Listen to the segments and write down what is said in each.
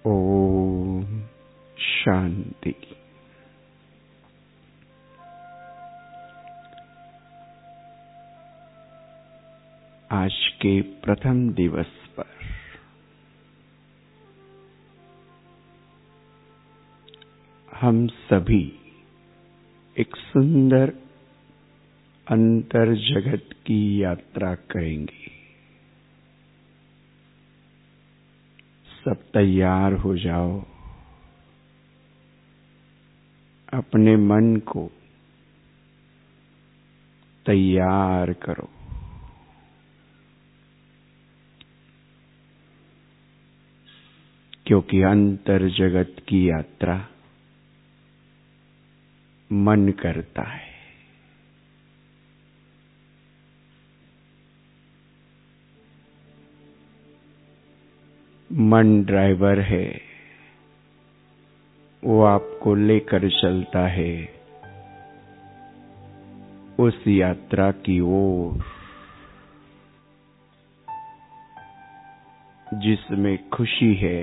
ओम शांति। आज के प्रथम दिवस पर हम सभी एक सुंदर अंतर जगत की यात्रा करेंगे। सब तैयार हो जाओ, अपने मन को तैयार करो। क्योंकि अंतर जगत की यात्रा मन करता है। मन ड्राइवर है, वो आपको लेकर चलता है उस यात्रा की ओर जिसमें खुशी है,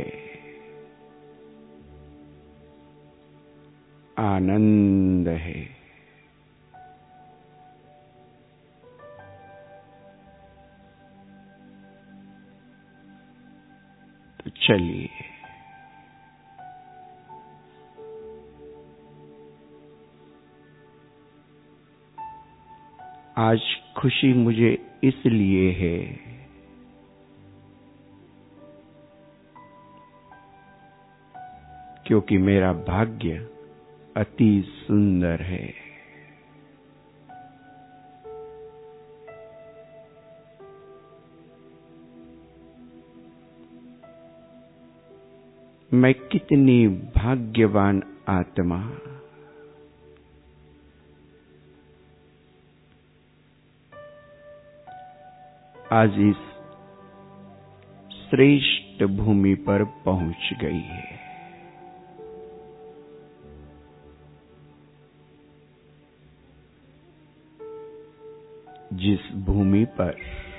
आनंद है। तो चलिए आज खुशी मुझे इसलिए है क्योंकि मेरा भाग्य अति सुंदर है। मैं कितनी भाग्यवान आत्मा, आज इस श्रेष्ठ भूमि पर पहुंच गई है। जिस भूमि पर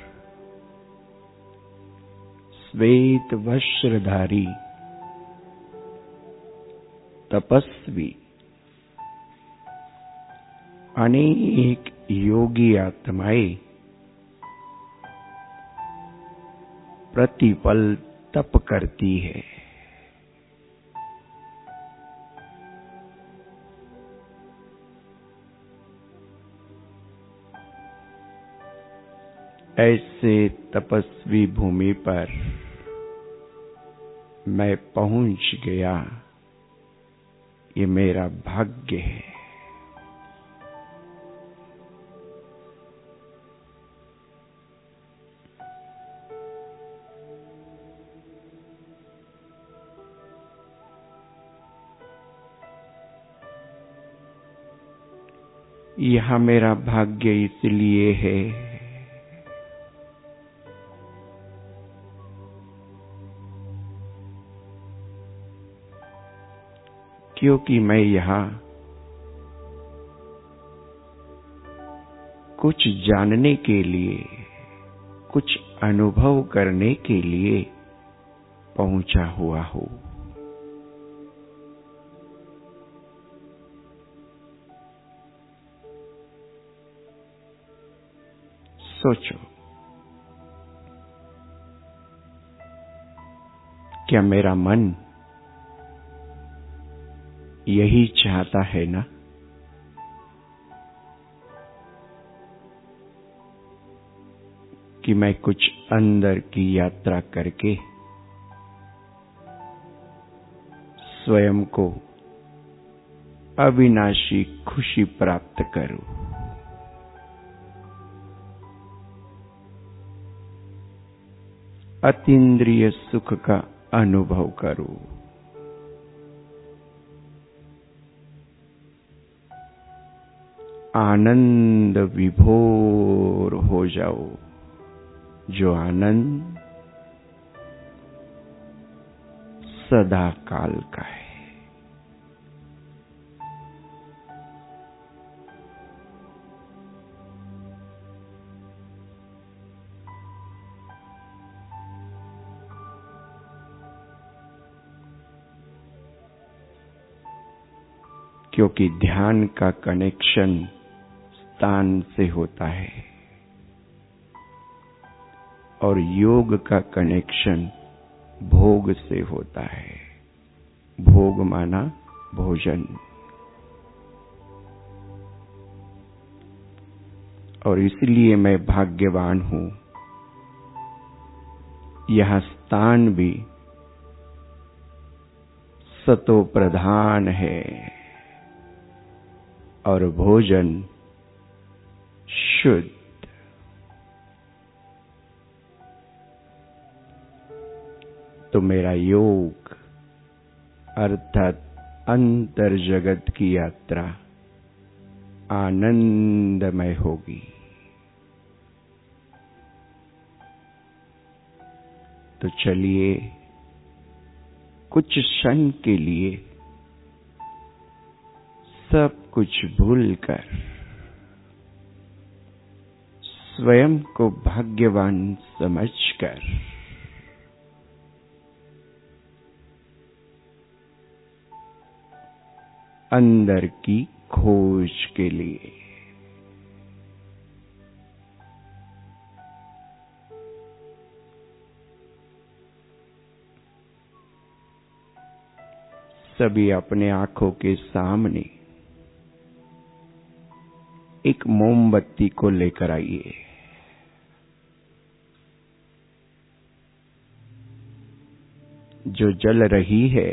श्वेत वस्त्रधारी तपस्वी अनेक योगी आत्माएं प्रतिपल तप करती है। ऐसे तपस्वी भूमि पर मैं पहुंच गया, ये मेरा भाग्य है। यह मेरा भाग्य इसलिए है क्योंकि मैं यहाँ कुछ जानने के लिए, कुछ अनुभव करने के लिए पहुंचा हुआ हूँ। सोचो, क्या मेरा मन यही चाहता है ना कि मैं कुछ अंदर की यात्रा करके स्वयं को अविनाशी खुशी प्राप्त करूं। अतीन्द्रिय सुख का अनुभव करूं। आनंद विभोर हो जाओ, जो आनंद सदा काल का है। क्योंकि ध्यान का कनेक्शन स्थान से होता है और योग का कनेक्शन भोग से होता है। भोग माना भोजन। और इसलिए मैं भाग्यवान हूं, यह स्थान भी सतो प्रधान है और भोजन शुद्ध। तो मेरा योग अर्थात अंतर जगत की यात्रा आनंदमय होगी। तो चलिए कुछ क्षण के लिए सब कुछ भूलकर स्वयं को भाग्यवान समझकर अंदर की खोज के लिए सभी अपने आंखों के सामने एक मोमबत्ती को लेकर आइए। जो जल रही है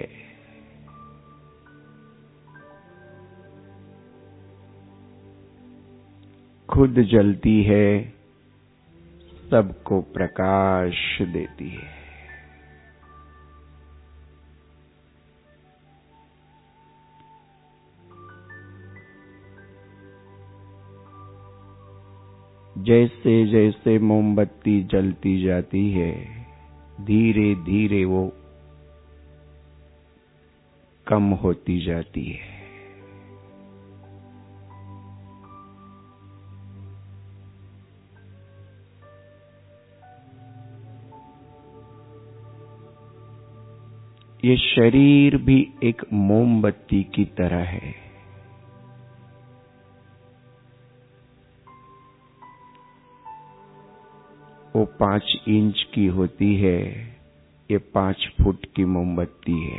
खुद जलती है, सबको प्रकाश देती है। जैसे जैसे मोमबत्ती जलती जाती है, धीरे धीरे वो कम होती जाती है। ये शरीर भी एक मोमबत्ती की तरह है। वो 5 इंच की होती है, ये 5 फुट की मोमबत्ती है।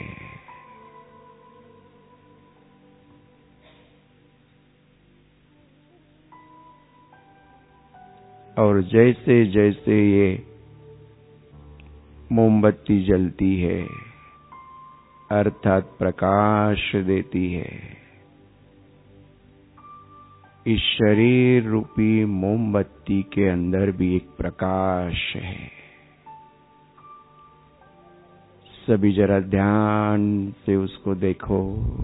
और जैसे जैसे ये मोमबत्ती जलती है अर्थात प्रकाश देती है, इस शरीर रूपी मोमबत्ती के अंदर भी एक प्रकाश है। सभी जरा ध्यान से उसको देखो।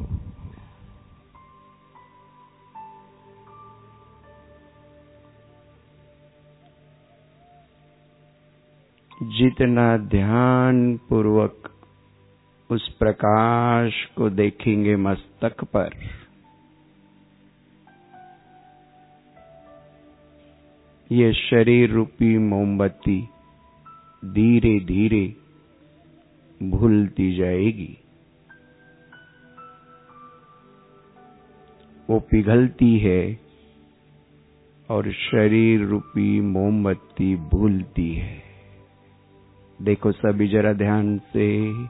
जितना ध्यान पूर्वक उस प्रकाश को देखेंगे मस्तक पर, ये शरीर रूपी मोमबत्ती धीरे धीरे भूलती जाएगी। वो पिघलती है और शरीर रूपी मोमबत्ती भूलती है। देखो सभी जरा ध्यान से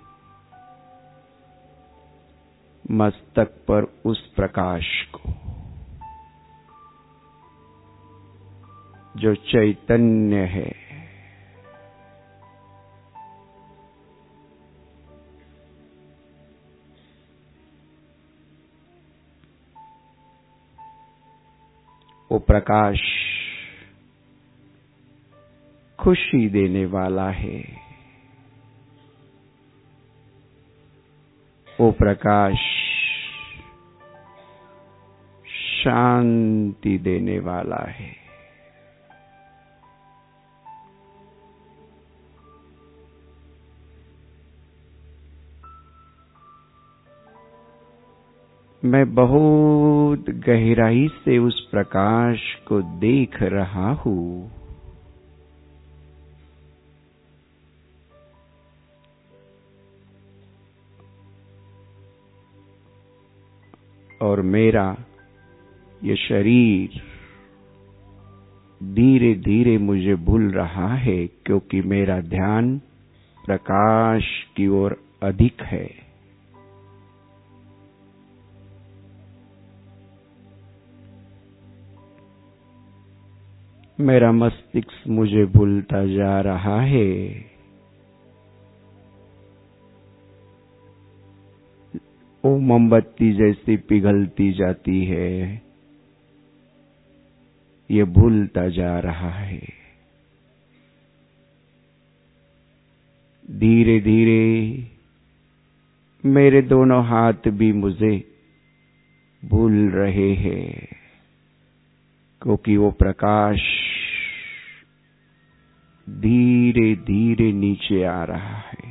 मस्तक पर उस प्रकाश को, जो चैतन्य है। वो प्रकाश खुशी देने वाला है। वो प्रकाश शांति देने वाला है। मैं बहुत गहराई से उस प्रकाश को देख रहा हूँ। और मेरा ये शरीर धीरे धीरे मुझे भूल रहा है, क्योंकि मेरा ध्यान प्रकाश की ओर अधिक है। मेरा मस्तिष्क मुझे भूलता जा रहा है। वो मोमबत्ती जैसी पिघलती जाती है, ये भूलता जा रहा है। धीरे धीरे मेरे दोनों हाथ भी मुझे भूल रहे हैं, क्योंकि वो प्रकाश धीरे धीरे नीचे आ रहा है।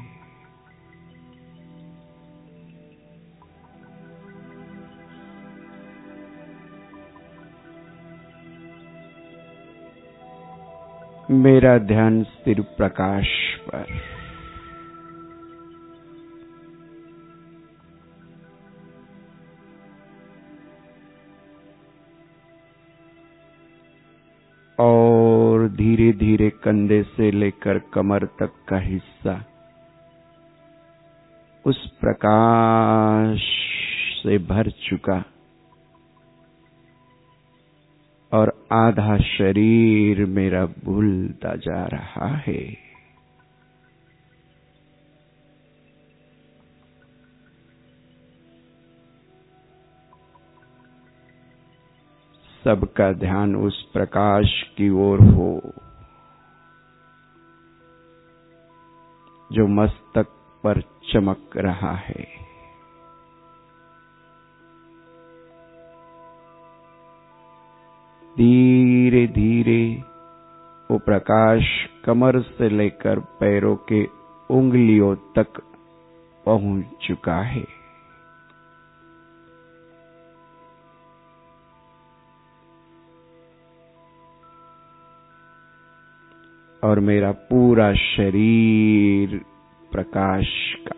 मेरा ध्यान सिर्फ प्रकाश पर। और धीरे धीरे कंधे से लेकर कमर तक का हिस्सा उस प्रकाश से भर चुका, और आधा शरीर मेरा भूलता जा रहा है। सबका ध्यान उस प्रकाश की ओर हो जो मस्तक पर चमक रहा है। धीरे धीरे वो प्रकाश कमर से लेकर पैरों के उंगलियों तक पहुंच चुका है। और मेरा पूरा शरीर प्रकाश का,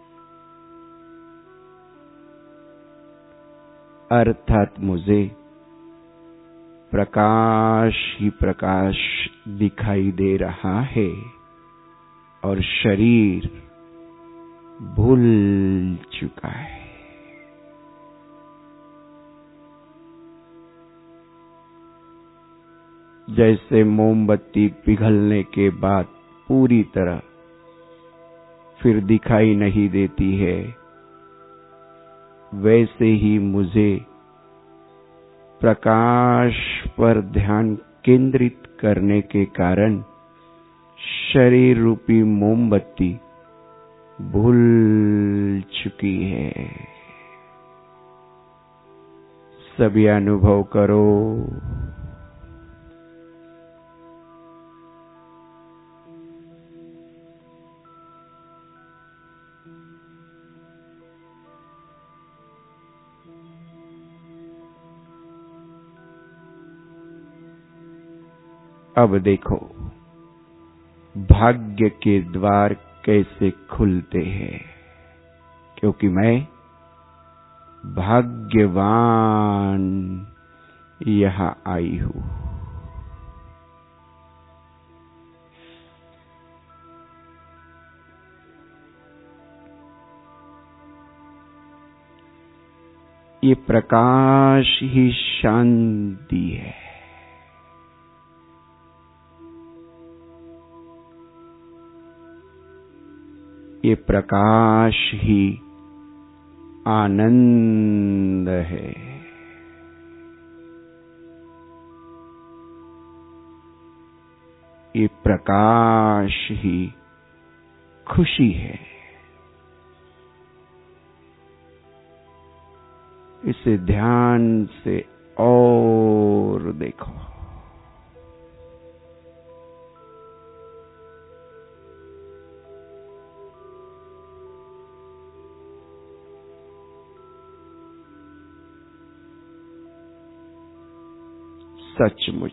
अर्थात मुझे प्रकाश ही प्रकाश दिखाई दे रहा है, और शरीर भूल चुका है। जैसे मोमबत्ती पिघलने के बाद पूरी तरह फिर दिखाई नहीं देती है, वैसे ही मुझे प्रकाश पर ध्यान केंद्रित करने के कारण शरीर रूपी मोमबत्ती भूल चुकी है। सभी अनुभव करो। अब देखो भाग्य के द्वार कैसे खुलते हैं, क्योंकि मैं भाग्यवान यहाँ आई हूँ। ये प्रकाश ही शांति है। ये प्रकाश ही आनंद है। ये प्रकाश ही खुशी है। इसे ध्यान से और देखो। सचमुच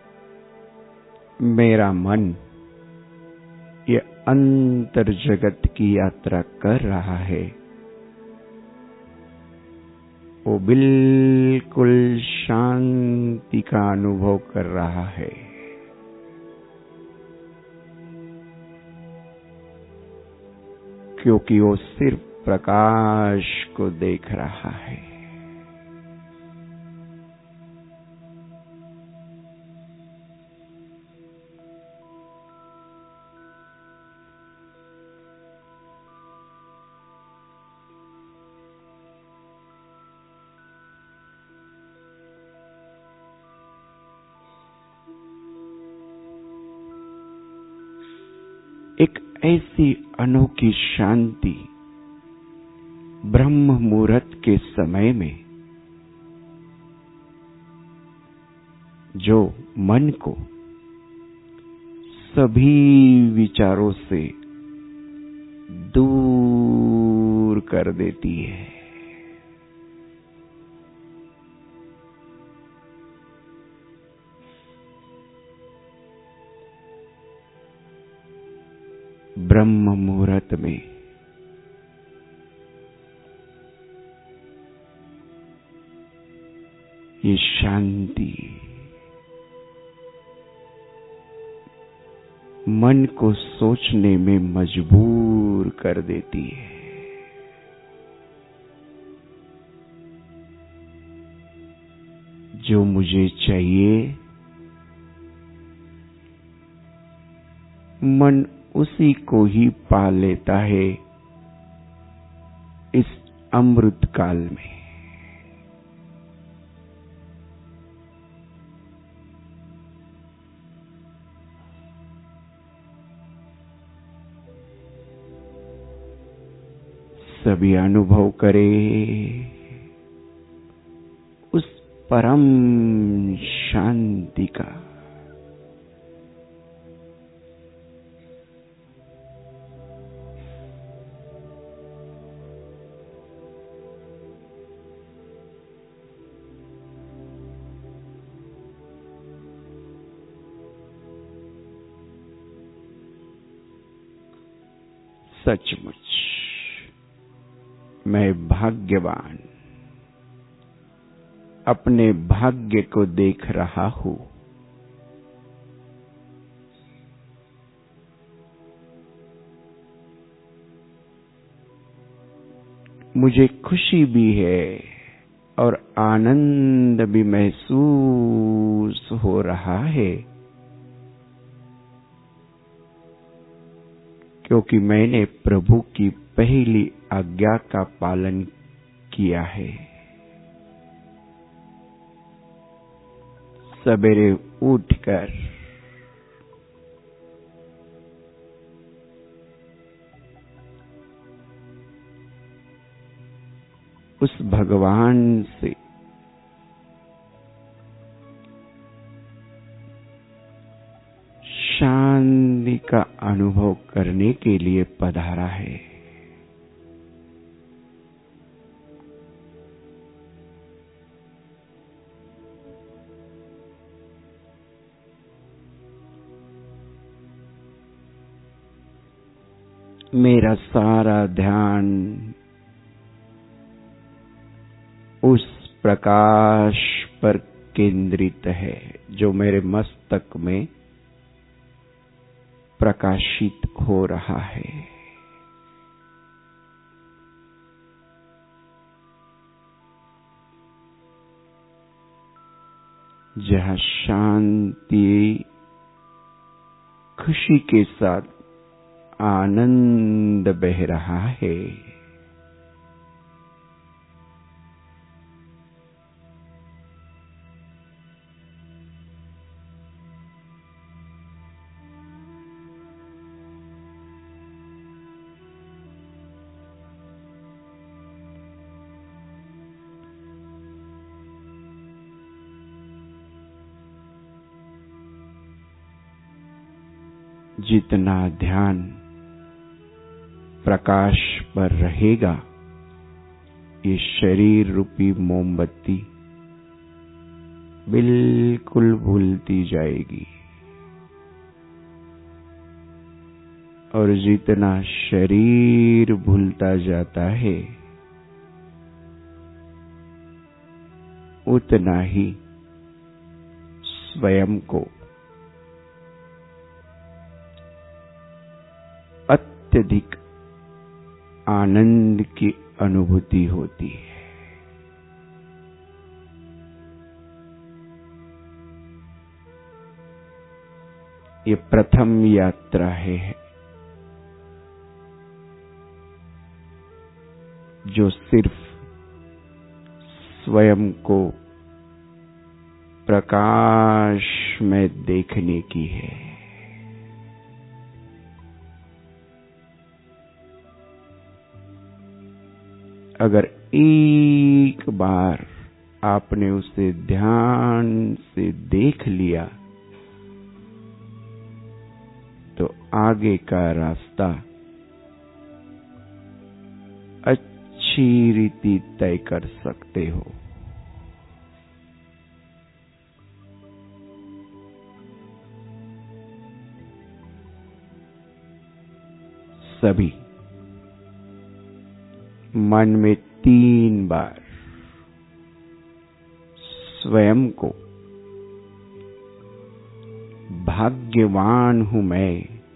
मेरा मन ये अंतर जगत की यात्रा कर रहा है, वो बिल्कुल शांति का अनुभव कर रहा है। क्योंकि वो सिर्फ प्रकाश को देख रहा है। एक ऐसी अनोखी शांति ब्रह्म मुहूर्त के समय में, जो मन को सभी विचारों से दूर कर देती है। ब्रह्म मुहूर्त में ये शांति मन को सोचने में मजबूर कर देती है। जो मुझे चाहिए, मन उसी को ही पा लेता है इस अमृत काल में। सभी अनुभव करे उस परम शांति का। सचमुच मैं भाग्यवान अपने भाग्य को देख रहा हूं। मुझे खुशी भी है और आनंद भी महसूस हो रहा है, क्योंकि मैंने प्रभु की पहली आज्ञा का पालन किया है। सवेरे उठकर उस भगवान से शांति का अनुभव करने के लिए पधारा है। मेरा सारा ध्यान उस प्रकाश पर केंद्रित है जो मेरे मस्तक में प्रकाशित हो रहा है। जहाँ शांति खुशी के साथ आनंद बह रहा है, जितना ध्यान प्रकाश पर रहेगा, ये शरीर रूपी मोमबत्ती बिल्कुल भूलती जाएगी। और जितना शरीर भूलता जाता है उतना ही स्वयं को अत्यधिक आनंद की अनुभूति होती है। ये प्रथम यात्रा है जो सिर्फ स्वयं को प्रकाश में देखने की है। अगर एक बार आपने उसे ध्यान से देख लिया तो आगे का रास्ता अच्छी रीति तय कर सकते हो। सभी मन में 3 बार स्वयं को भाग्यवान हूं मैं,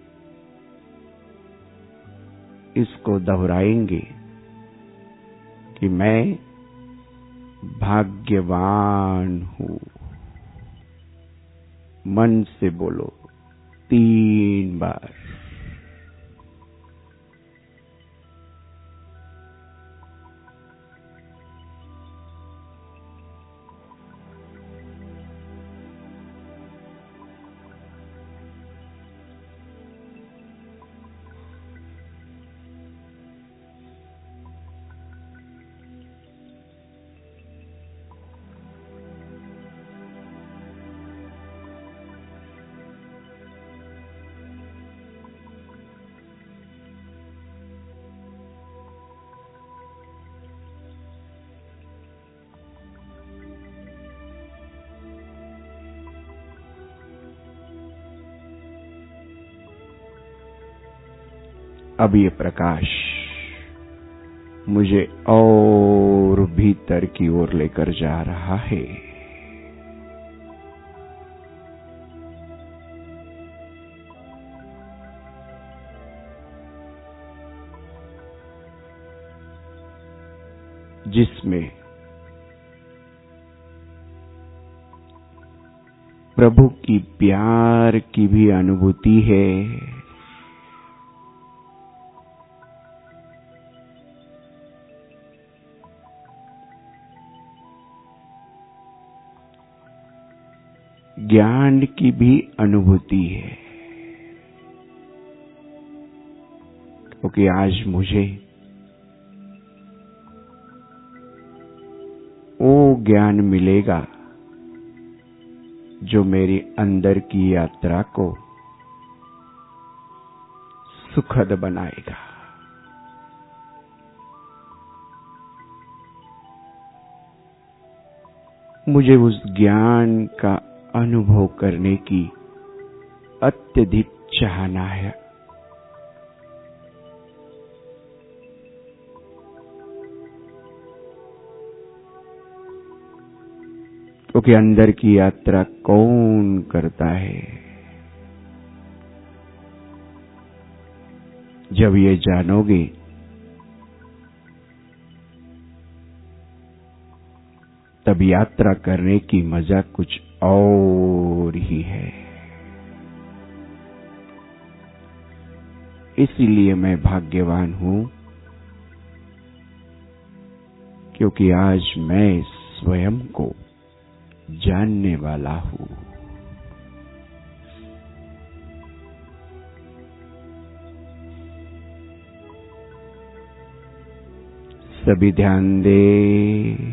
इसको दोहराएंगे कि मैं भाग्यवान हूं। मन से बोलो 3 बार। अब ये प्रकाश मुझे और भीतर की ओर लेकर जा रहा है। जिसमें प्रभु की प्यार की भी अनुभूति है, ज्ञान की भी अनुभूति है। क्योंकि आज मुझे वो ज्ञान मिलेगा जो मेरी अंदर की यात्रा को सुखद बनाएगा। मुझे उस ज्ञान का अनुभव करने की अत्यधिक चाहना है। क्योंकि अंदर की यात्रा कौन करता है? जब ये जानोगे तब यात्रा करने की मजा कुछ और ही है। इसीलिए मैं भाग्यवान हूं क्योंकि आज मैं स्वयं को जानने वाला हूं। सभी ध्यान दे।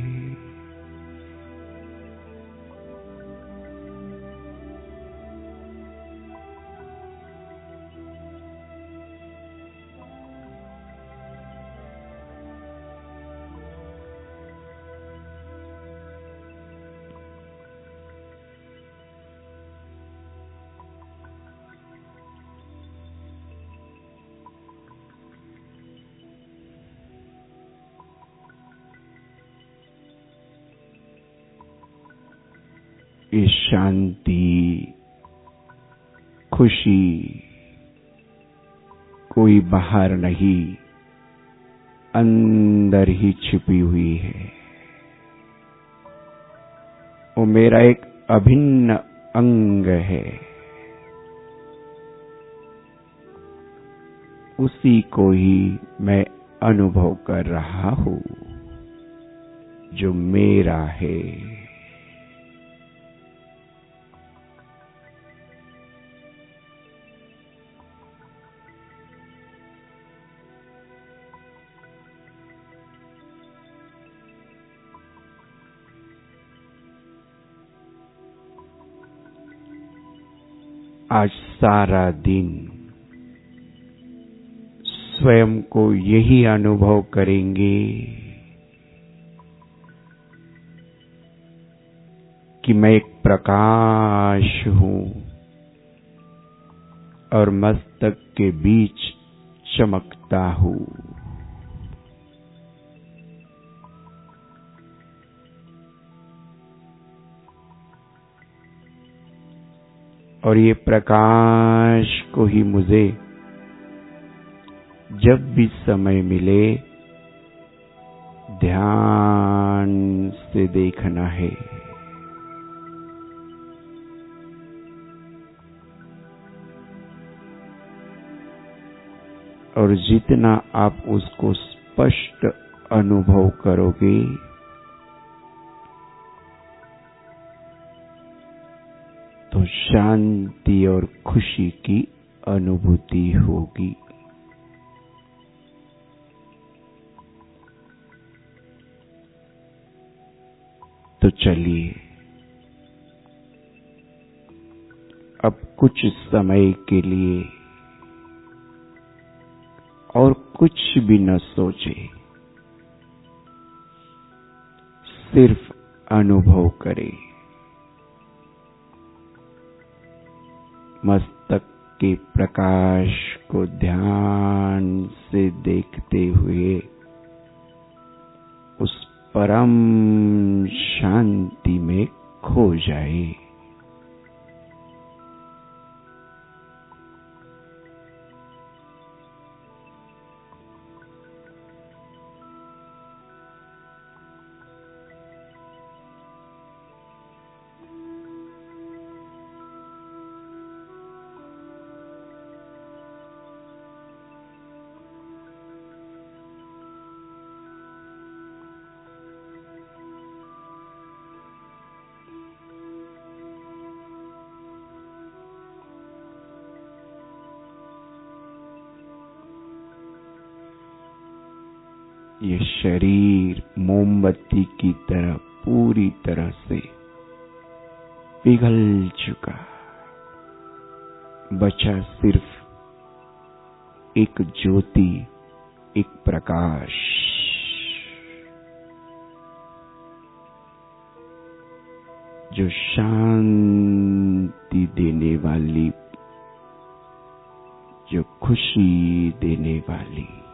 ये शांति, खुशी कोई बाहर नहीं, अंदर ही छिपी हुई है। वो मेरा एक अभिन्न अंग है। उसी को ही मैं अनुभव कर रहा हूँ जो मेरा है। आज सारा दिन स्वयं को यही अनुभव करेंगे कि मैं एक प्रकाश हूँ और मस्तक के बीच चमकता हूँ। और ये प्रकाश को ही मुझे जब भी समय मिले ध्यान से देखना है। और जितना आप उसको स्पष्ट अनुभव करोगे, तो शांति और खुशी की अनुभूति होगी। तो चलिए अब कुछ समय के लिए और कुछ भी न सोचे, सिर्फ अनुभव करें। मस्तक के प्रकाश को ध्यान से देखते हुए उस परम शांति में खो जाए। ये शरीर मोमबत्ती की तरह पूरी तरह से पिघल चुका, बचा सिर्फ एक ज्योति, एक प्रकाश, जो शांति देने वाली, जो खुशी देने वाली।